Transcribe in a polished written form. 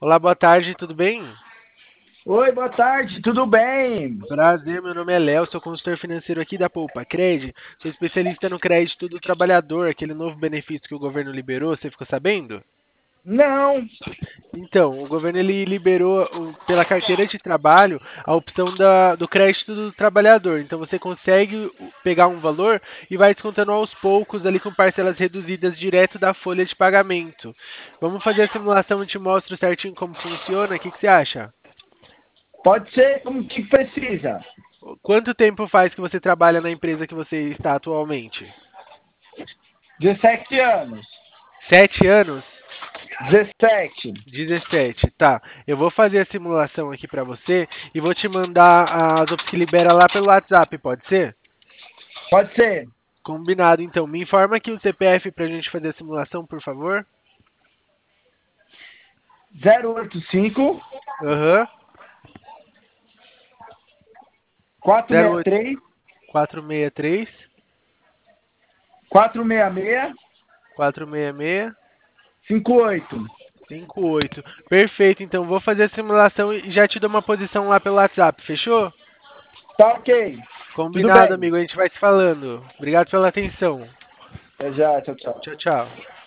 Olá, boa tarde, tudo bem? Oi, boa tarde, tudo bem? Prazer, meu nome é Léo, sou consultor financeiro aqui da Poupa Cred. Sou especialista no crédito do trabalhador, aquele novo benefício que o governo liberou, você ficou sabendo? Não, Então, o governo ele liberou pela carteira de trabalho a opção do crédito do trabalhador. Então, você consegue pegar um valor e vai descontando aos poucos ali com parcelas reduzidas direto da folha de pagamento. Vamos fazer a simulação e te mostro certinho como funciona? O que você acha? pode ser como que precisa. Quanto tempo faz que você trabalha na empresa que você está atualmente? 17 anos. 7 anos? 17. 17, tá. Eu vou fazer a simulação aqui para você e vou te mandar as opções que libera lá pelo WhatsApp, pode ser? Pode ser. Combinado, então. Me informa aqui o CPF para a gente fazer a simulação, por favor. 085 Aham. 08 463 463 466 466 58. 58. Perfeito, então vou fazer a simulação e já te dou uma posição lá pelo WhatsApp, fechou? Tá ok. Tudo Combinado, bem. amigo. A gente vai se falando. Obrigado pela atenção. Até já, tchau, tchau. Tchau, tchau.